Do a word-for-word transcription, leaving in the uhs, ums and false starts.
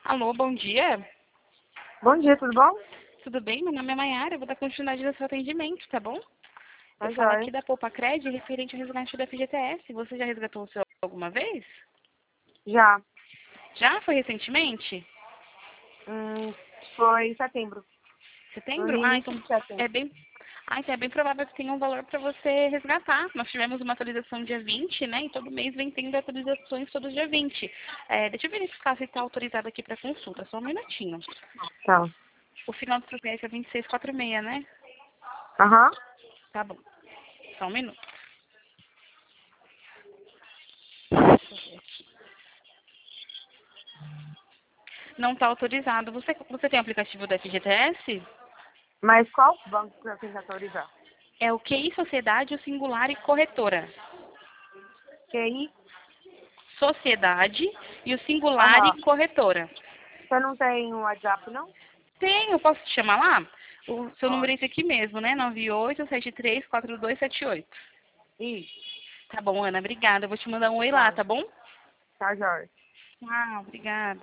Alô, bom dia. Bom dia, tudo bom? Tudo bem? Meu nome é Mayara, eu vou dar continuidade no seu atendimento, tá bom? Eu Tá falo joia. aqui da Poupa Cred referente ao resgate do F G T S. Você já resgatou o seu alguma vez? Já. Já? Foi recentemente? Hum, foi em setembro. No Setembro? Ah, início então de é setembro. bem... Ah, então é bem provável que tenha um valor para você resgatar. Nós tivemos uma atualização dia vinte, né? E todo mês vem tendo atualizações todo dia vinte. É, deixa eu verificar se está autorizado aqui para consulta. Só um minutinho. Tá. O final do seu P S é vinte e seis quarenta e seis, né? Aham. Tá bom. Só um minuto. Não está autorizado. Você, você tem o aplicativo do F G T S? Mas qual banco que eu tenho que autorizar? É o Q I Sociedade, o Singular e Corretora. Q I? Sociedade e o Singular Aham. e Corretora. Você não tem um WhatsApp, não? Tenho, posso te chamar lá? O seu número é Pode. esse aqui mesmo, né? nove oito sete três quatro dois sete oito. Isso. Tá bom, Ana, obrigada. Eu vou te mandar um oi lá, Tá. tá bom? Tá joia. Ah, obrigada.